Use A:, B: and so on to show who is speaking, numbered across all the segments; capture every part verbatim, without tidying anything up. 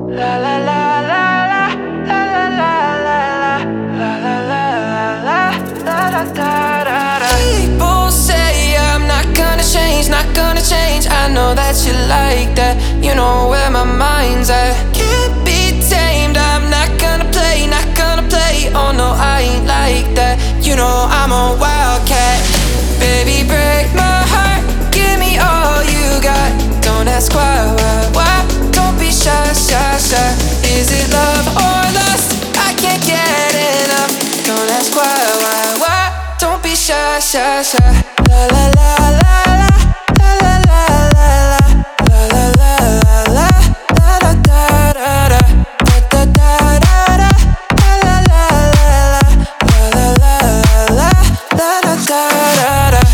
A: La la la la la la la la la la la la la la la da da. People say I'm not gonna change, not gonna change. I know that you like that. You know where my mind's at. Can't be tamed. I'm not gonna play, not gonna play. Oh no, I ain't like that. You know I'm a wildcat. Baby, break my heart. Give me all you got. Don't ask why, why, why. Don't be shy, shy, shy. Is it love or lust? I can't get enough. Don't ask why, why, why. Don't be shy, shy, shy. La la la la la la la la la la la la la la da da da da da da da da la la la la la la la la da da da da.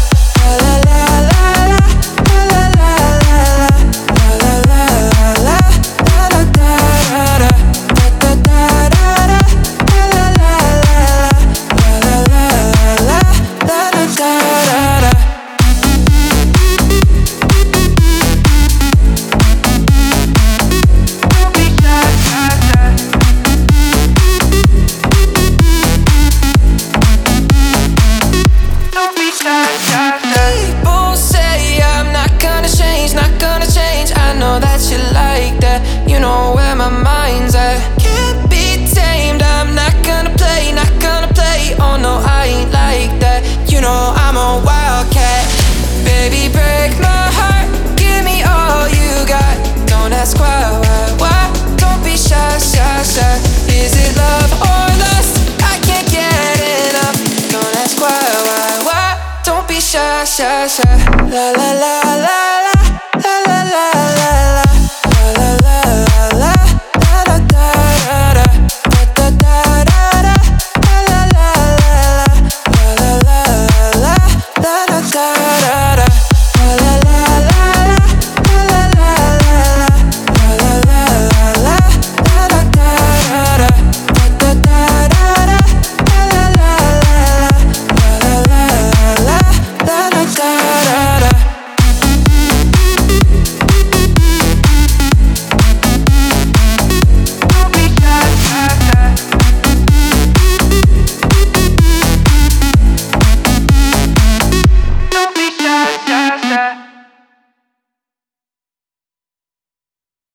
A: People say I'm not gonna change, not gonna change. I know that you like that. You know where my mind's at. Can't be tamed. I'm not gonna play, not gonna play. Oh no, I ain't like that. You know I'm a wildcat. Baby, break my heart. Give me all you got. Don't ask why, why, why. Don't be shy, shy, shy. Is it love or lust? I can't get enough. Don't ask why, why, why. Don't be shy, shy, shy. La la la.